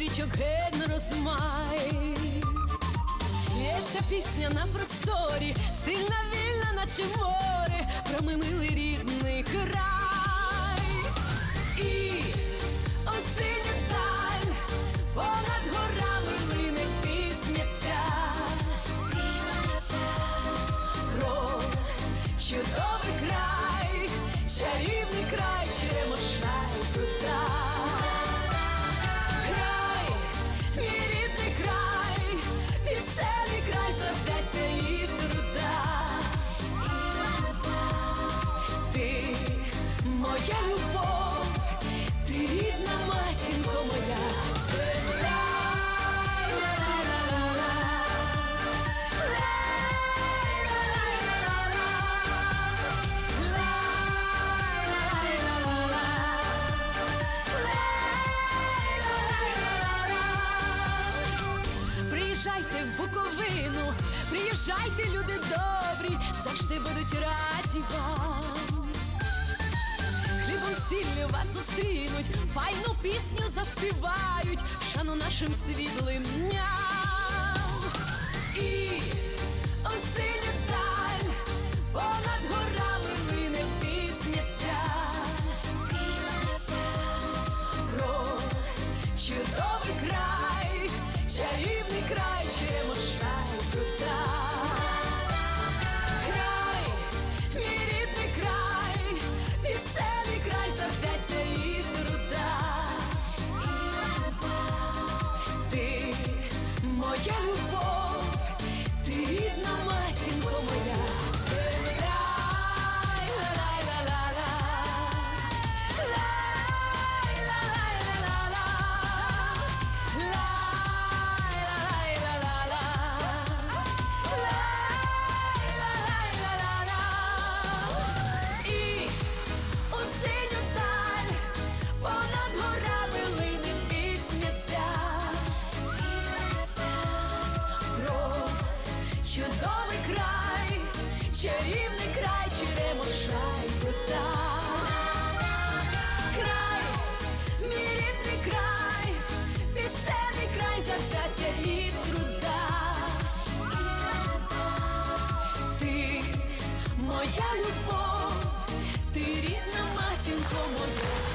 свічок геть розмай. Лється пісня на просторі, сильна, вільна, наче море, про мій милий рідний край. І осіння даль понад горами лине пісня ця, про чудовий край, чарівний край Черемоша і Прута. Край, мій рідний край, веселий край завзяття і труда. Ти моя любов, ти рідна матінко моя земля. Приїжджайте в Буковину, приїжджайте, люди добрі, завжди будуть раді вам. Хлібом, сіллю вас зустрінуть, файну пісню заспівають, в шану нашим світлим дням. І осіння даль понад горами лине пісня ця, про чудовий край, чарівний край Черемоша і Прута. Край, мій рідний край, веселий край завзяття і труда. Ти моя любов, ти рідна матінко моя земля. І осінню даль понад горами лине пісня ця, про чудовий край, чарівний край Черемоша і Прута. Край, мій рідний край, веселий край завзяття і труда. Ти моя любов, ти рідна матінко моя.